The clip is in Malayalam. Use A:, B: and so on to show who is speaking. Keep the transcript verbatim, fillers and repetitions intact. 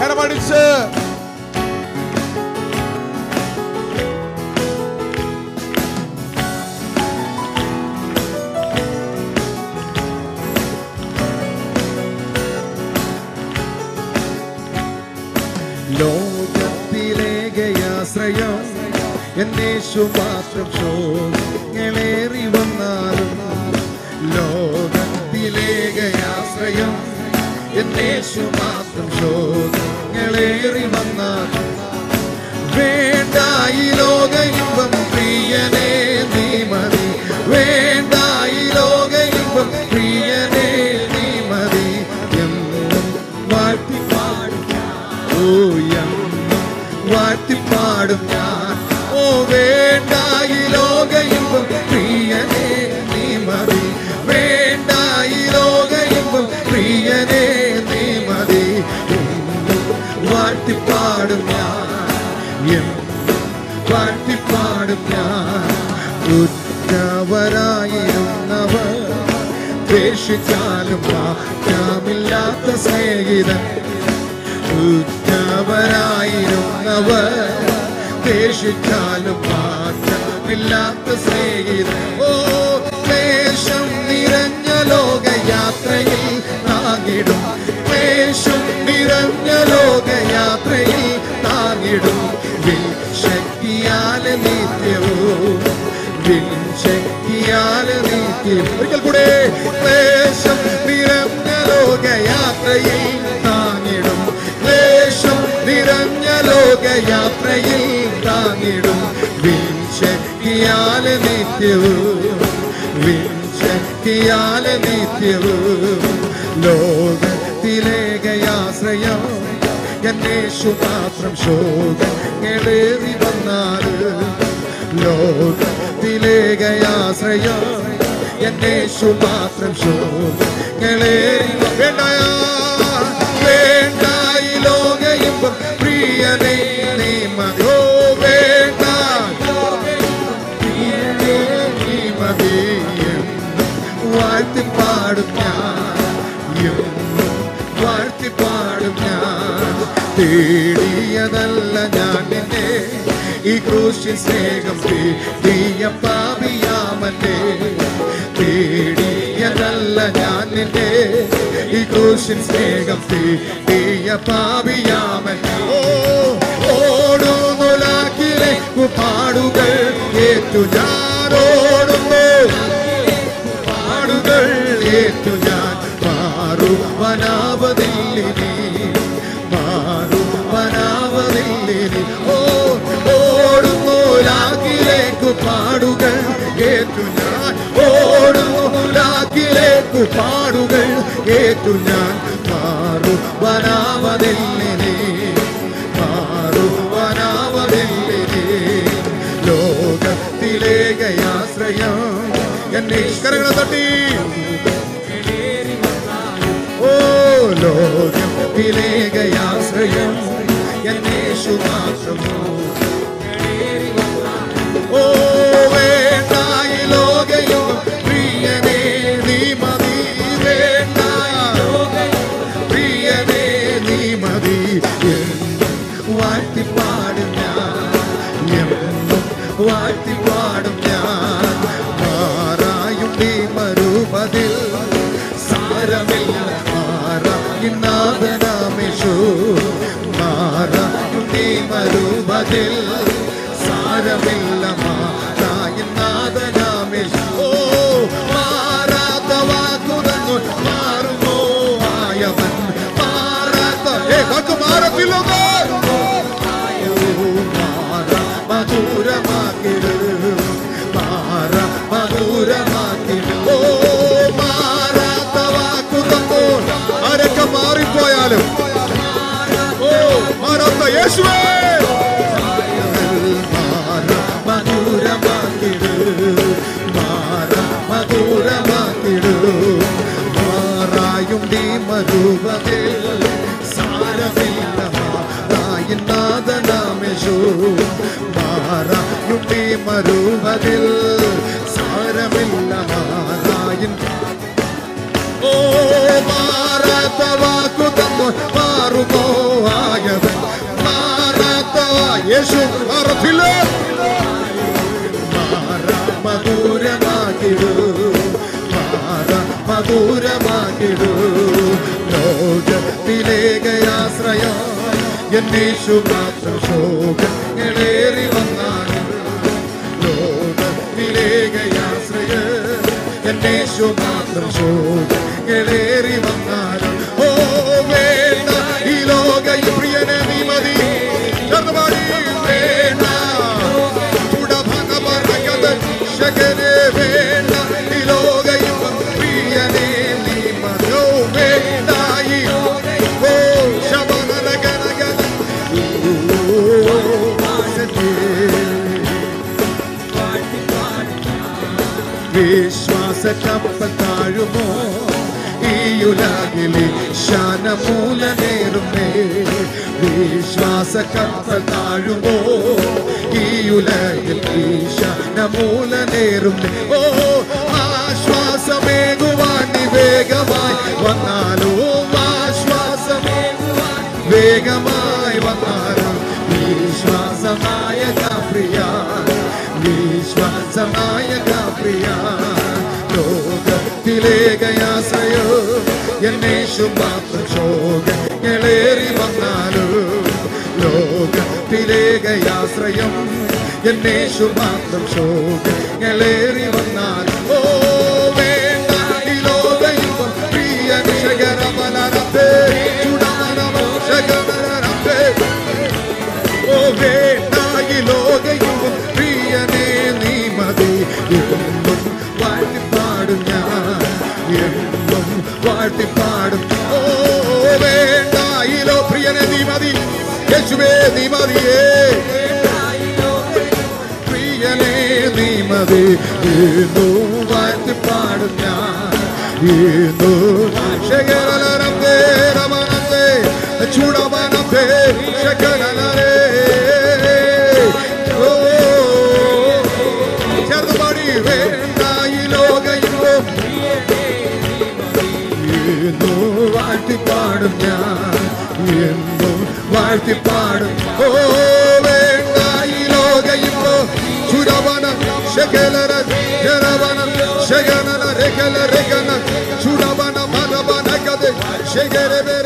A: കരമടിച്ച്
B: ലോകത്തിലേകയാശ്രയം എന്നേശു മാത്രം ശോകങ്ങളേറി വന്നാലും ലോകത്തിലേകയാശ്രയം എന്നേശു മാത്രം ശോകങ്ങളേറി വന്നാലും വേണ്ട ഈ ലോക ഇമ്പം പ്രിയനേ നീ മതി വേണ്ട ഈ ലോക ഇമ്പം പ്രിയനേ നീ മതി എന്നും വാഴ്ത്തിപ്പാടും ഓ എന്നും വാഴ്ത്തിപ്പാടും ഞാൻ ഓ വേണ്ട ഈ ലോക ഇമ്പം പ്രിയനേ നീ മതി വേണ്ട ഈ ലോക ഇമ്പം പ്രിയനേ നീ മതി എന്നും വാഴ്ത്തിപ്പാടും ഞാൻ എന്നും വാഴ്ത്തിപ്പാടും ഞാൻ ഉറ്റവരായിരുന്നവർ ദ്വേഷിച്ചാലും മാറ്റമില്ലാത്ത സ്നേഹിതൻ ഉറ്റവരായിരുന്നവർ ദ്വേഷിച്ചാലും മാറ്റമില്ലാത്ത സ്നേഹിതൻ ഓ ക്ലേശം നിറഞ്ഞ ലോകയാത്രയിൽ താങ്ങിടും ക്ലേശം നിറഞ്ഞ ലോകയാത്രയിൽ താങ്ങിടും ശക്തിയാലെ നിത്യവും ശക്തിയാലെ നിത്യവും ഒരിക്കൽ കൂടെ ക്ലേശം നിറഞ്ഞ ലോകയാത്രയിൽ താങ്ങിടും ക്ലേശം നിറഞ്ഞ ലോകയാത്രയിൽ താങ്ങിടും ശക്തിയാലെ നിത്യവും ശക്തിയാലെ നിത്യവും ലോകത്തിലേകയാശ്രയം എന്നേശു മാത്രം ശോകങ്ങളേറി വന്നാല് ലോകത്തിലേകയാശ്രയം എന്നേശു മാത്രം ശോകങ്ങളേറി വേണ്ട വേണ്ട ഈ ലോക ഇമ്പം പ്രിയനേ നീ മതി ഓ വേണ്ട പ്രിയനേ നീ മതി വാഴ്ത്തിപ്പാടും ഞാൻ എന്നും വാഴ്ത്തിപ്പാടും ഞാൻ തേടിയതല്ല ഞാൻ നിന്നെ ഈ ക്രൂശിൻ സ്നേഹം തേടിയ പാപിയാമന്റെ തേടിയതല്ല ഞാൻ നിന്നെ ഈ ക്രൂശിൻ സ്നേഹം തേടിയ പാപിയാമൻ ഓ ഓടുന്നുലാക്കിലേക്ക് പാടുകൾ ഏറ്റു ഞാൻ ഓടുന്നു പാടുകൾ ഏറ്റു ഞാൻ മാറുവനാവതില്ലിനി മാറുവനാവതില്ലിനി ഓ ഓടുന്നുലാക്കിലേക്ക് പാടുകൾ ഏറ്റു ഞാൻ ഓടുന്നുലാക്കിലേക്ക് പാടുകൾ ഏറ്റു ഞാൻ മാറുവനാവതില്ലിനി മാറുവനാവതില്ലിനി ലോകത്തിലേകയാശ്രയം എന്നെ കരങ്ങളെ തട്ടി ഓ ലോകത്തിലേകയാശ്രയം എന്നേശു മാത്രം ഓ വേണ്ട ഈ ലോകയും പ്രിയനേ നീ മതി വേണ്ട പ്രിയനേ നീ മതി വാഴ്ത്തിപ്പാടും ഞാൻ എന്നും വാഴ്ത്തിപ്പാടും ഞാൻ മാറായും നീ മരുപതിൽ സാരമില്ല മാറായിനാഥനാമേശു മാറായും നീ മരുപതിൽ സാരമില്ല മാറായിനാഥനാമേശു ഓ മാറാത്ത വാക്കുതന്നു മാറുമോ ആയവൻ മാറാത്ത ഏ വാക്ക് മാറത്തില്ലോ മധുരമാക്കിട് മാറ മധുരമാക്കിട് ഓ മാറാത്ത വാക്കുതന്നു ആരൊക്കെ മാറിപ്പോയാലും ഓ മാറാത്ത യേശുവേ മാറ മധുരമാക്കിട് മാറ മധുരമാക്കിട് മാറായും നീ മധുവതിൽ സാരമില്ല മാറായിനാഥനാമേശു മാറായും നീ മരുവതിൽ സാരമില്ല മാറായിൻ ഓ മാറാത്ത വാക്കു തന്നു മാറുമോ ആയ മധുരമാക്കിടൂ, മാറ മധുരമാക്കിടൂ. ലോകത്തിലേകയാശ്രയം എന്നേശു മാത്രം ശോകങ്ങളേറി വന്നാലും, ലോകത്തിലേകയാശ്രയം എന്നേശു മാത്രം ശോകങ്ങളേറി വന്നാലും. ഓ വേണ്ട ഈ ലോക പ്രിയനെ നീ മതി, വേണ്ട ശകനെ വേണ്ട ഈ ലോക പ്രിയനെ നീ മതി. ഓ വേണ്ട ഈ ഓ ശബനഗനഗന വിശ്വാസ കപ്പൽ താഴുമോ ഈ ഉലകിലെ ശാനമൂലനേറുമേ. വിശ്വാസ കപ്പൽ താഴുമോ ഈ ഉലകിൽ ശാനമൂലനേറുമേ. ഓ ആശ്വാസമേകുവാൻ നീ വേഗമായി വന്നാലോ, ആശ്വാസമേകുവാൻ വേഗമായി വന്നാലോ. വിശ്വാസനായക പ്രിയ, വിശ്വാസനായക പ്രിയ. ലോകത്തിലേകയാശ്രയോ എന്നേശു മാത്രം ശോകങ്ങളേറി വന്നാലോ, ലോകത്തിലേകയാശ്രയം എന്നേശു മാത്രം ശോകങ്ങളേറി വന്നാലോ. ഓ വേണ്ട ഈ ലോകയുഗം പ്രിയ ശകരമലരത്തെ ചുടമനമശകരത്തെ. ഓ വേണ്ട ഈ ലോകയുഗം പ്രിയനെ നീ മതി. എന്നും വാഴ്ത്തിപ്പാടും ഞാൻ, എന്നും വാഴ്ത്തിപ്പാടും. ഓ വേണ്ട ഈ ലോ പ്രിയനെ നീ മതി, യേശുവേ നീ മതിയേ, പ്രിയനെ നീ മതി. എന്നും വാഴ്ത്തിപ്പാടും ഞാൻ, എന്നും ശകരലരത്തെ രമനത്തെ ചുടമനത്തെ ശകരലരേ. ചേർന്നുപാടി വേണ്ട ഈ ലോകയുഗം എന്നും വാഴ്ത്തിപ്പാടും ഞാൻ, എന്നും വാഴ്ത്തിപ്പാടും. ഓ വേണ്ട ഈ ലോകയുഗം ചുടവന ശകലര ജരവന ശകലന രകല രകന ചുടവന മലവന കഥ ശകര